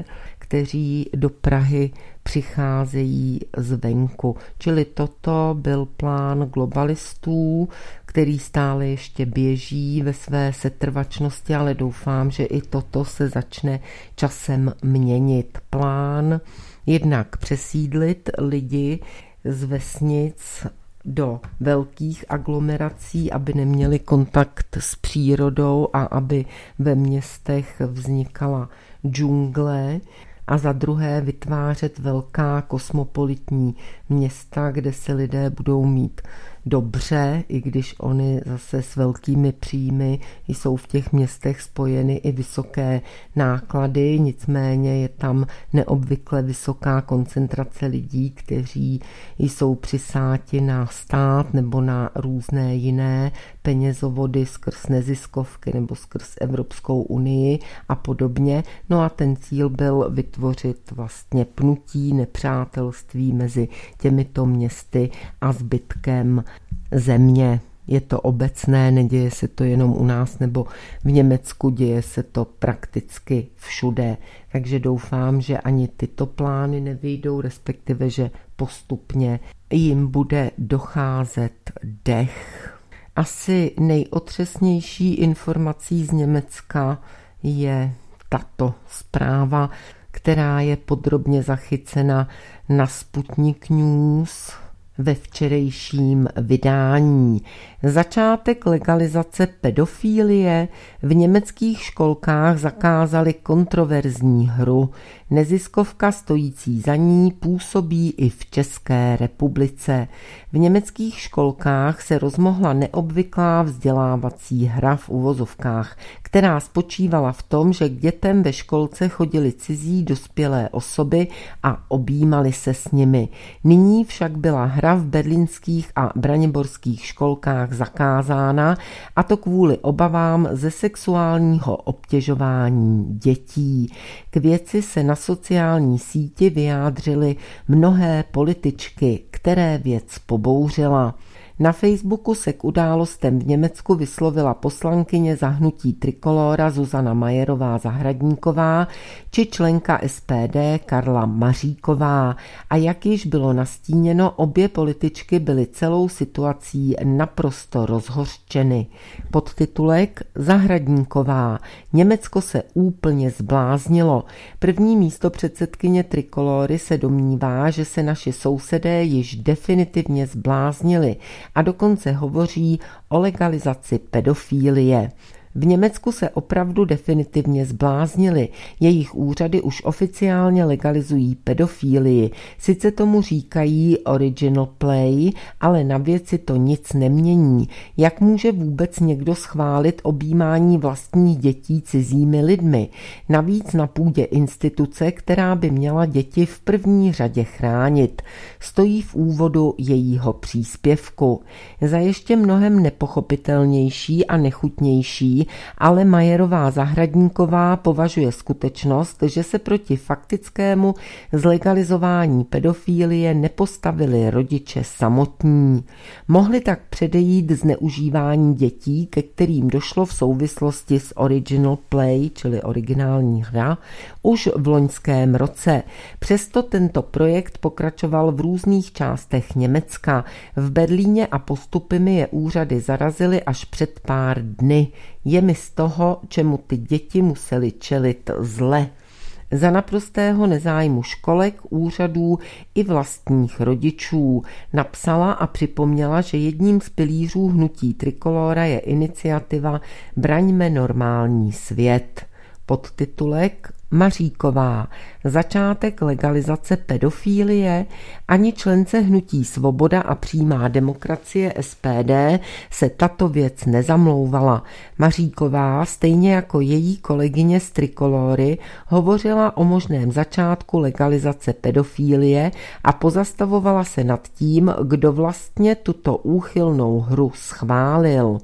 kteří do Prahy přicházejí zvenku. Čili toto byl plán globalistů, který stále ještě běží ve své setrvačnosti, ale doufám, že i toto se začne časem měnit. Plán jednak přesídlit lidi z vesnic do velkých aglomerací, aby neměli kontakt s přírodou a aby ve městech vznikala džungle, a za druhé vytvářet velká kosmopolitní města, kde se lidé budou mít dobře, i když oni zase s velkými příjmy jsou v těch městech spojeny i vysoké náklady, nicméně je tam neobvykle vysoká koncentrace lidí, kteří jsou přisáti na stát nebo na různé jiné penězovody skrz neziskovky nebo skrz Evropskou unii a podobně. No a ten cíl byl vytvořit vlastně pnutí nepřátelství mezi těmito městy a zbytkem země. Je to obecné, neděje se to jenom u nás nebo v Německu, děje se to prakticky všude. Takže doufám, že ani tyto plány nevyjdou, respektive, že postupně jim bude docházet dech. Asi nejotřesnější informací z Německa je tato zpráva, která je podrobně zachycena na Sputnik News ve včerejším vydání. Začátek legalizace pedofilie. V německých školkách zakázali kontroverzní hru. Neziskovka stojící za ní působí i v České republice. V německých školkách se rozmohla neobvyklá vzdělávací hra v uvozovkách, která spočívala v tom, že k dětem ve školce chodily cizí dospělé osoby a objímali se s nimi. Nyní však byla hra v berlínských a braniborských školkách zakázána, a to kvůli obavám ze sexuálního obtěžování dětí. K věci se na sociální síti vyjádřily mnohé političky, které věc pobouřila. Na Facebooku se k událostem v Německu vyslovila poslankyně za hnutí Trikolóra Zuzana Majerová-Zahradníková či členka SPD Karla Maříková. A jak již bylo nastíněno, obě političky byly celou situací naprosto rozhořčeny. Podtitulek Zahradníková. Německo se úplně zbláznilo. První místopředsedkyně Trikolóry se domnívá, že se naši sousedé již definitivně zbláznili, a dokonce hovoří o legalizaci pedofilie. V Německu se opravdu definitivně zbláznili. Jejich úřady už oficiálně legalizují pedofilii. Sice tomu říkají original play, ale na věci to nic nemění. Jak může vůbec někdo schválit objímání vlastních dětí cizími lidmi? Navíc na půdě instituce, která by měla děti v první řadě chránit. Stojí v úvodu jejího příspěvku. Za ještě mnohem nepochopitelnější a nechutnější ale Majerová-Zahradníková považuje skutečnost, že se proti faktickému zlegalizování pedofilie nepostavili rodiče samotní. Mohli tak předejít zneužívání dětí, ke kterým došlo v souvislosti s original play, čili originální hra, už v loňském roce. Přesto tento projekt pokračoval v různých částech Německa. V Berlíně a postupy je úřady zarazily až před pár dny. Je mi z toho, čemu ty děti musely čelit zle. Za naprostého nezájmu školek, úřadů i vlastních rodičů napsala a připomněla, že jedním z pilířů hnutí Trikolóra je iniciativa Braňme normální svět. Podtitulek Maříková. Začátek legalizace pedofilie. Ani člence hnutí Svoboda a přímá demokracie SPD se tato věc nezamlouvala. Maříková, stejně jako její kolegyně z Trikolóry, hovořila o možném začátku legalizace pedofilie a pozastavovala se nad tím, kdo vlastně tuto úchylnou hru schválil.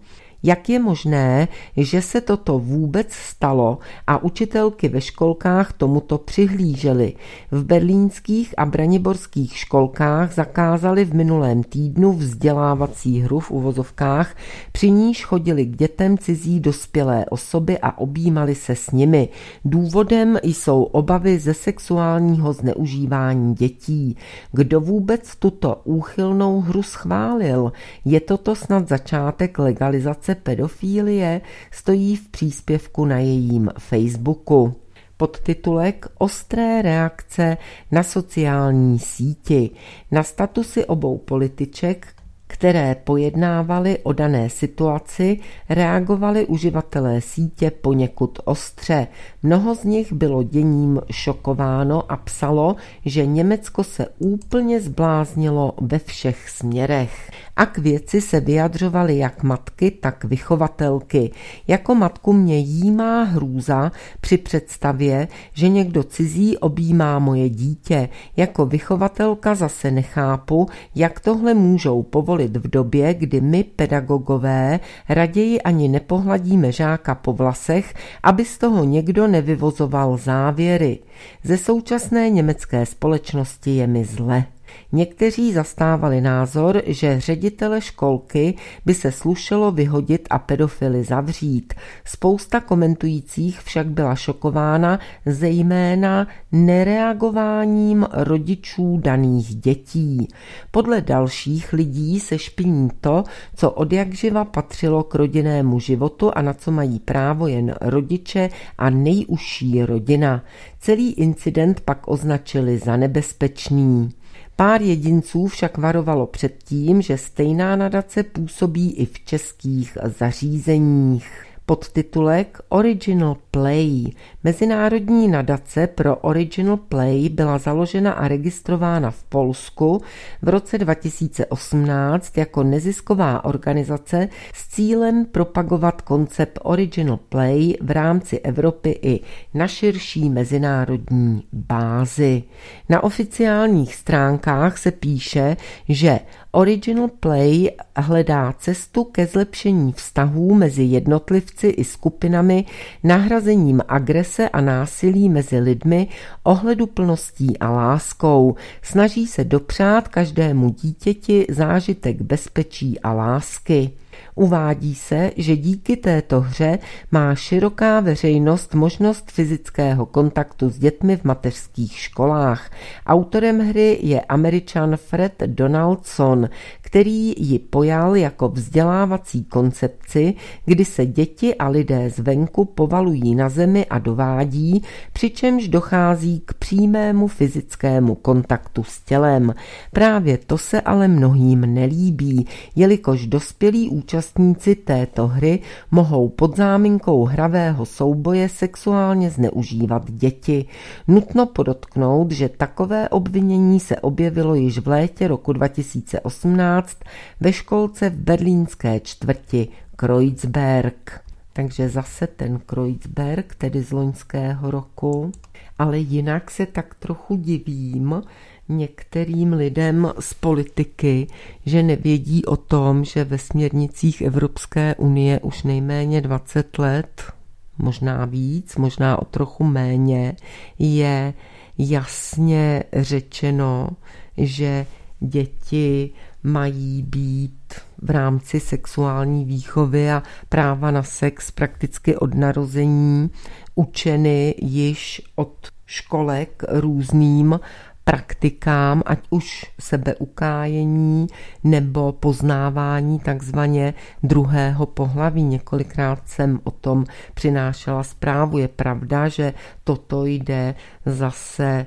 Jak je možné, že se toto vůbec stalo a učitelky ve školkách tomuto přihlížely? V berlínských a braniborských školkách zakázali v minulém týdnu vzdělávací hru v uvozovkách, při níž chodili k dětem cizí dospělé osoby a objímali se s nimi. Důvodem jsou obavy ze sexuálního zneužívání dětí. Kdo vůbec tuto úchylnou hru schválil? Je toto snad začátek legalizace pedofílie? Stojí v příspěvku na jejím Facebooku. Podtitulek Ostré reakce na sociální síti. Na statusy obou političek, které pojednávaly o dané situaci, reagovali uživatelé sítě poněkud ostře. Mnoho z nich bylo děním šokováno a psalo, že Německo se úplně zbláznilo ve všech směrech. A k věci se vyjadřovaly jak matky, tak vychovatelky. Jako matku mě jímá hrůza při představě, že někdo cizí objímá moje dítě. Jako vychovatelka zase nechápu, jak tohle můžou povolit v době, kdy my, pedagogové, raději ani nepohladíme žáka po vlasech, aby z toho někdo nevyvozoval závěry. Ze současné německé společnosti je mi zle. Někteří zastávali názor, že ředitele školky by se slušelo vyhodit a pedofily zavřít. Spousta komentujících však byla šokována zejména nereagováním rodičů daných dětí. Podle dalších lidí se špiní to, co odjakživa patřilo k rodinnému životu a na co mají právo jen rodiče a nejužší rodina. Celý incident pak označili za nebezpečný. Pár jedinců však varovalo před tím, že stejná nadace působí i v českých zařízeních. Podtitulek Original Play. Mezinárodní nadace pro Original Play byla založena a registrována v Polsku v roce 2018 jako nezisková organizace s cílem propagovat koncept Original Play v rámci Evropy i na širší mezinárodní bázi. Na oficiálních stránkách se píše, že Original Play hledá cestu ke zlepšení vztahů mezi jednotlivci i skupinami, nahrazením agrese a násilí mezi lidmi, ohleduplností a láskou. Snaží se dopřát každému dítěti zážitek bezpečí a lásky. Uvádí se, že díky této hře má široká veřejnost možnost fyzického kontaktu s dětmi v mateřských školách. Autorem hry je Američan Fred Donaldson, který ji pojal jako vzdělávací koncepci, kdy se děti a lidé zvenku povalují na zemi a dovádí, přičemž dochází k přímému fyzickému kontaktu s tělem. Právě to se ale mnohým nelíbí, jelikož dospělí účastníci této hry mohou pod záminkou hravého souboje sexuálně zneužívat děti. Nutno podotknout, že takové obvinění se objevilo již v létě roku 2018 ve školce v berlínské čtvrti Kreuzberg. Takže zase ten Kreuzberg, tedy z loňského roku. Ale jinak se tak trochu divím některým lidem z politiky, že nevědí o tom, že ve směrnicích Evropské unie už nejméně 20 let, možná víc, možná o trochu méně, je jasně řečeno, že děti mají být v rámci sexuální výchovy a práva na sex prakticky od narození učeny již od školek různým praktikám, ať už sebeukájení nebo poznávání takzvaně druhého pohlaví. Několikrát jsem o tom přinášela zprávu. Je pravda, že toto jde zase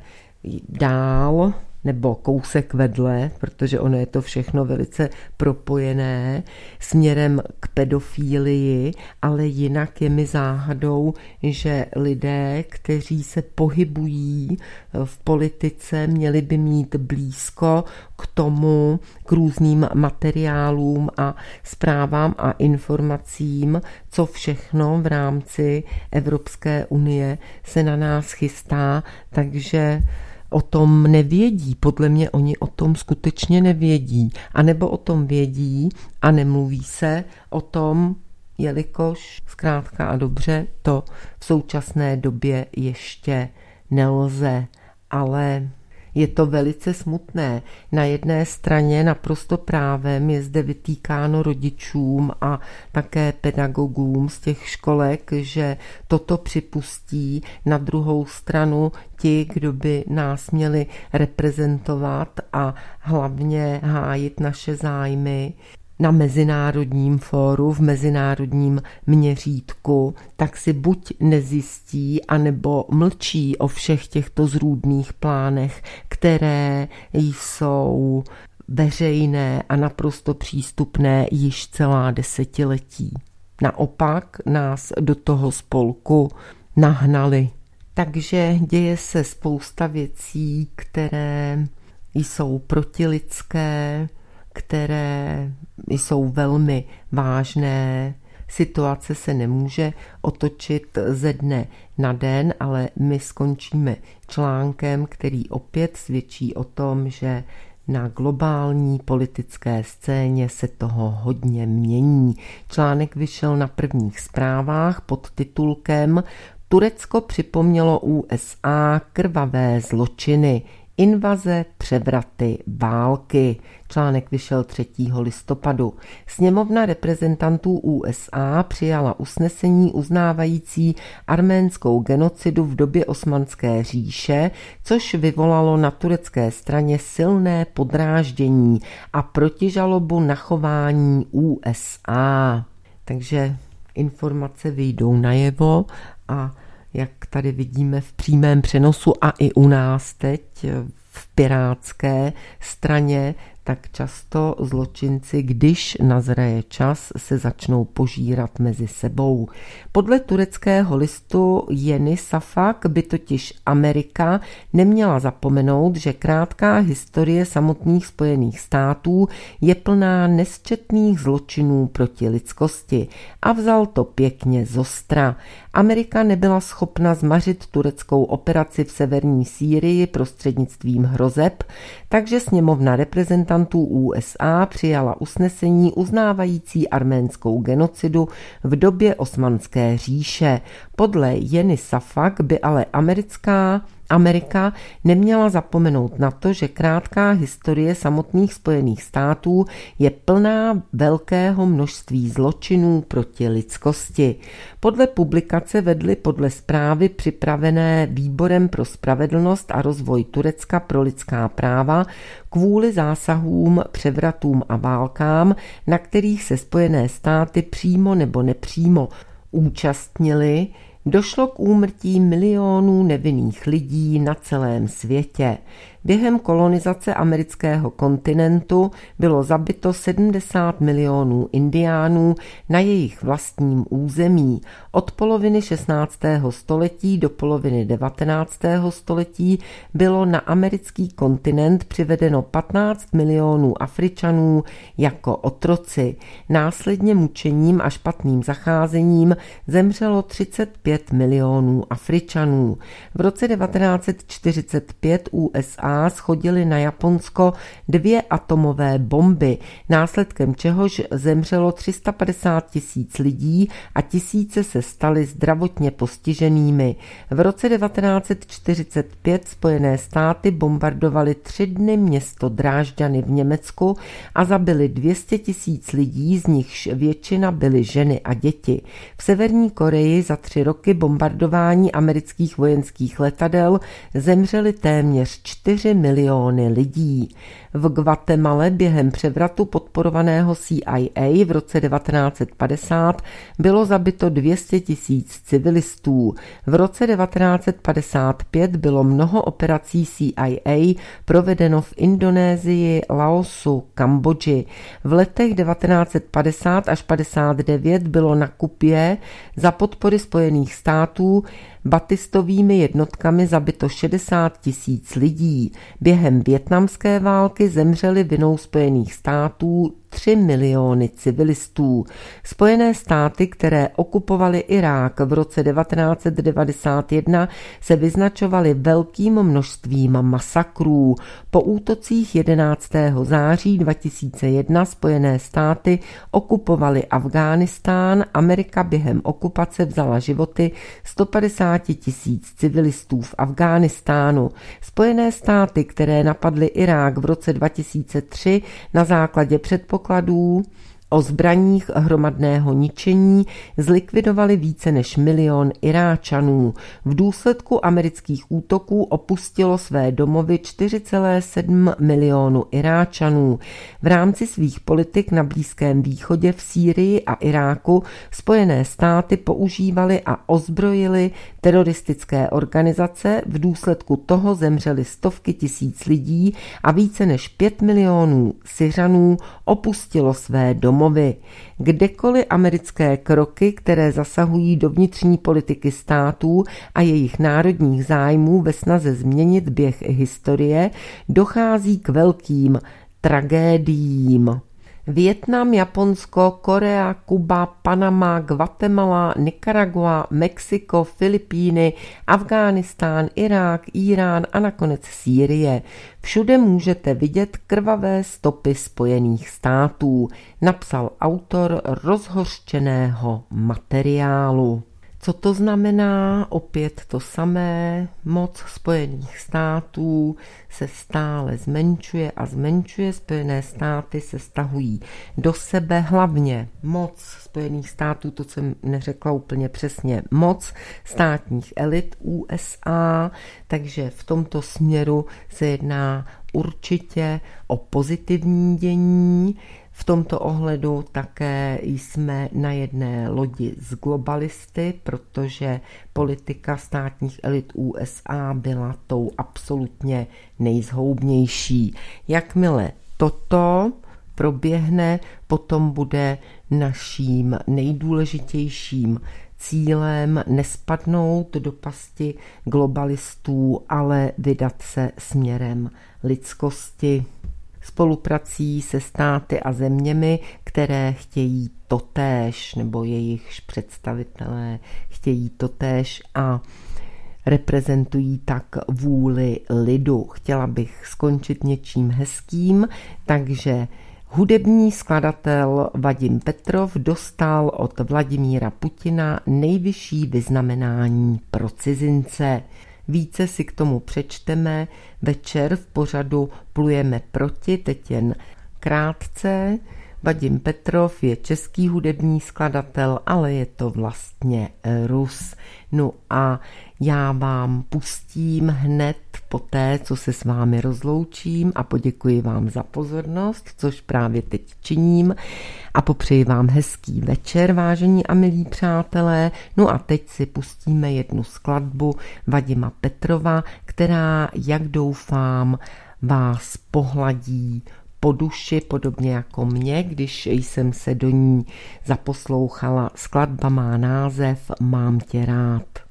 dál nebo kousek vedle, protože ono je to všechno velice propojené směrem k pedofílii, ale jinak je mi záhadou, že lidé, kteří se pohybují v politice, měli by mít blízko k tomu, k různým materiálům a zprávám a informacím, co všechno v rámci Evropské unie se na nás chystá, takže o tom nevědí. Podle mě oni o tom skutečně nevědí. A nebo o tom vědí a nemluví se o tom jelikož zkrátka a dobře to v současné době ještě nelze, ale je to velice smutné. Na jedné straně naprosto právem je zde vytýkáno rodičům a také pedagogům z těch školek, že toto připustí. Na druhou stranu ti, kdo by nás měli reprezentovat a hlavně hájit naše zájmy na mezinárodním fóru, v mezinárodním měřítku, tak si buď nezjistí, anebo mlčí o všech těchto zrůdných plánech, které jsou veřejné a naprosto přístupné již celá desetiletí. Naopak nás do toho spolku nahnali. Takže děje se spousta věcí, které jsou protilidské, které jsou velmi vážné. Situace se nemůže otočit ze dne na den, ale my skončíme článkem, který opět svědčí o tom, že na globální politické scéně se toho hodně mění. Článek vyšel na Prvních zprávách pod titulkem Turecko připomnělo USA krvavé zločiny. Invaze, převraty, války. Článek vyšel 3. listopadu. Sněmovna reprezentantů USA přijala usnesení uznávající arménskou genocidu v době Osmanské říše, což vyvolalo na turecké straně silné podráždění a protižalobu na chování USA. Takže informace vyjdou najevo a jak tady vidíme v přímém přenosu a i u nás teď v pirátské straně, tak často zločinci, když nazraje čas, se začnou požírat mezi sebou. Podle tureckého listu Yeni Safak by totiž Amerika neměla zapomenout, že krátká historie samotných Spojených států je plná nesčetných zločinů proti lidskosti a vzal to pěkně zostra. Amerika nebyla schopna zmařit tureckou operaci v severní Sýrii prostřednictvím hrozeb, takže sněmovna reprezentantů USA přijala usnesení uznávající arménskou genocidu v době Osmanské říše. Podle Yeni Safak by ale Amerika neměla zapomenout na to, že krátká historie samotných Spojených států je plná velkého množství zločinů proti lidskosti. Podle publikace vedly podle zprávy připravené Výborem pro spravedlnost a rozvoj Turecka pro lidská práva kvůli zásahům, převratům a válkám, na kterých se Spojené státy přímo nebo nepřímo účastnili, došlo k úmrtí milionů nevinných lidí na celém světě. Během kolonizace amerického kontinentu bylo zabito 70 milionů indiánů na jejich vlastním území. Od poloviny 16. století do poloviny 19. století bylo na americký kontinent přivedeno 15 milionů Afričanů jako otroci. Následně mučením a špatným zacházením zemřelo 35 milionů Afričanů. V roce 1945 USA shodili na Japonsko 2 atomové bomby, následkem čehož zemřelo 350 000 lidí a tisíce se staly zdravotně postiženými. V roce 1945 Spojené státy bombardovaly 3 dny město Drážďany v Německu a zabili 200 000 lidí, z nichž většina byly ženy a děti. V Severní Koreji za 3 roky bombardování amerických vojenských letadel zemřeli téměř 4 miliony lidí. V Guatemale během převratu podporovaného CIA v roce 1950 bylo zabito 200 000 civilistů. V roce 1955 bylo mnoho operací CIA provedeno v Indonésii, Laosu, Kambodži. V letech 1950 až 59 bylo na Kubě za podpory Spojených států batistovými jednotkami zabito 60 000 lidí. Během vietnamské války zemřeli vinou Spojených států 3 miliony civilistů. Spojené státy, které okupovaly Irák v roce 1991, se vyznačovaly velkým množstvím masakrů. Po útocích 11. září 2001 Spojené státy okupovaly Afghánistán. Amerika během okupace vzala životy 150 000 civilistů v Afghánistánu. Spojené státy, které napadly Irák v roce 2003 na základě předpokladů o zbraních hromadného ničení, zlikvidovali více než 1 milion Iráčanů. V důsledku amerických útoků opustilo své domovy 4,7 milionu Iráčanů. V rámci svých politik na Blízkém východě, v Sýrii a Iráku Spojené státy používaly a ozbrojily teroristické organizace. V důsledku toho zemřely stovky tisíc lidí a více než 5 milionů Syřanů opustilo své domovy. Kdekoliv americké kroky, které zasahují do vnitřní politiky států a jejich národních zájmů ve snaze změnit běh historie, dochází k velkým tragédiím. Vietnam, Japonsko, Korea, Kuba, Panama, Guatemala, Nikaragua, Mexiko, Filipíny, Afghánistán, Irák, Írán a nakonec Sýrie. Všude můžete vidět krvavé stopy Spojených států, napsal autor rozhořčeného materiálu. Co to znamená? Opět to samé. Moc Spojených států se stále zmenšuje a zmenšuje. Spojené státy se stahují do sebe, hlavně moc Spojených států, to jsem neřekla úplně přesně, moc státních elit USA, takže v tomto směru se jedná určitě o pozitivní dění. V tomto ohledu také jsme na jedné lodi s globalisty, protože politika státních elit USA byla tou absolutně nejzhoubnější. Jakmile toto proběhne, potom bude naším nejdůležitějším cílem nespadnout do pasti globalistů, ale vydat se směrem lidskosti, spoluprací se státy a zeměmi, které chtějí totéž, nebo jejichž představitelé chtějí totéž a reprezentují tak vůli lidu. Chtěla bych skončit něčím hezkým, takže hudební skladatel Vadim Petrov dostal od Vladimíra Putina nejvyšší vyznamenání pro cizince. Více si k tomu přečteme večer v pořadu Plujeme proti, teď jen krátce. Vadim Petrov je český hudební skladatel, ale je to vlastně Rus. No a já vám pustím hned poté, co se s vámi rozloučím a poděkuji vám za pozornost, což právě teď činím a popřeji vám hezký večer, vážení a milí přátelé. No a teď si pustíme jednu skladbu Vadima Petrova, která, jak doufám, vás pohladí po duši, podobně jako mě, když jsem se do ní zaposlouchala. Skladba má název Mám tě rád.